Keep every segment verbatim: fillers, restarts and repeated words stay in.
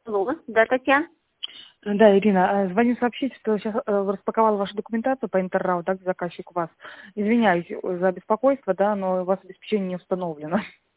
Алло, да, Татьяна? Да, Ирина, э, звоню сообщить, что сейчас распаковала вашу документацию по Интеррау, так, заказчик у вас. Извиняюсь за беспокойство, да, но у вас обеспечение не установлено.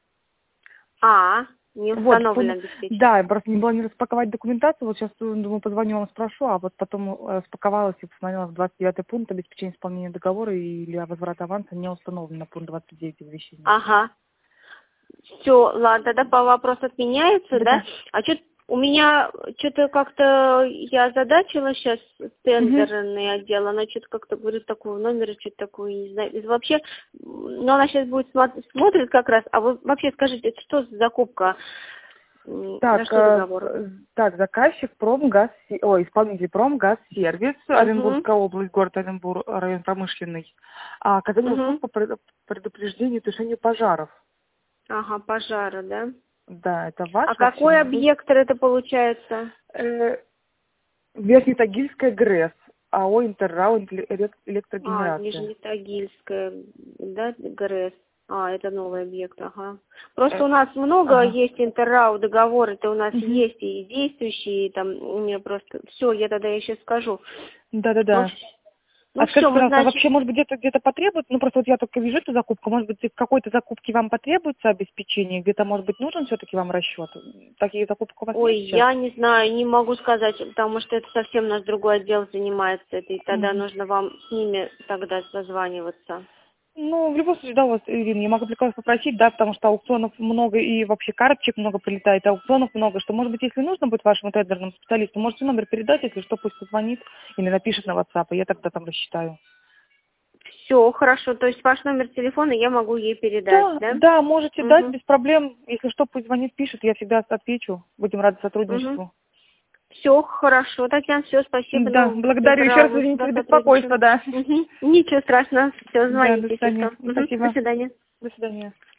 А, не Вот, установлено пон- обеспечение. да, я просто не была не распаковать документацию, вот сейчас, думаю, позвоню вам, спрошу, а вот потом э, распаковалась и посмотрела в двадцать девятый пункт обеспечения исполнения договора или возврата аванса не установлено, пункт двадцать девять извещения. Ага. Все, ладно, тогда по вопросу отменяется, да? Да-да. А что у меня что-то как-то я озадачила сейчас Мгм. тендерный отдел, она что-то как-то говорит такого номера, что-то такое, не знаю. И вообще, ну она сейчас будет смотреть, смотрит как раз, а вы вообще скажите, это что за закупка? М, На Так, что э, договор? э, так, заказчик Промгаз, ой, исполнитель Промгазсервис, Угу, Оренбургская область, город Оренбург, район промышленный. А оказание услуг угу. по пред- предупреждению и тушению пожаров. Ага, пожара, да? Да, это ваш А вообще, какой может быть? объект это получается? Э, Верхнетагильская ГРЭС, АО Интеррау эле- А, электрогенерация. Нижнетагильская, да, ГРЭС. А, это новый объект, ага. Просто Э, у нас много ага. есть интеррау договор, это у нас Мгм. есть и действующие, и там у меня просто все, я тогда еще скажу. Ну, Да-да-да. вс- А ну все, скажите, мы, пожалуйста, а значит, вообще, может быть, где-то где-то потребуется, ну просто вот я только вижу эту закупку, может быть, в какой-то закупке вам потребуется обеспечение, где-то, может быть, нужен все-таки вам расчет? Такие закупки у вас ой, есть сейчас? я не знаю, не могу сказать, потому что это совсем наш другой отдел занимается, это, и тогда Мгм. нужно вам с ними тогда созваниваться. Ну, в любом случае, да, вот, Ирина, я могу только вас попросить, да, потому что аукционов много и вообще карточек много прилетает, аукционов много, что, может быть, если нужно будет вашему тендерному специалисту, можете номер передать, если что, пусть позвонит или напишет на WhatsApp, и я тогда там рассчитаю. Все, хорошо, то есть ваш номер телефона я могу ей передать, Да, да? да, можете дать, Угу, без проблем. Если что, пусть звонит, пишет, я всегда отвечу. Будем рады угу. сотрудничеству. Все хорошо, Татьяна, все, спасибо. Да, Ну, с благодарю еще раз, Интеррау извините всегда за сотрудничаем. беспокойство, да. Угу. Ничего страшного, все, Да, звоните, до если что. свидания. Угу. До Спасибо. свидания. До свидания.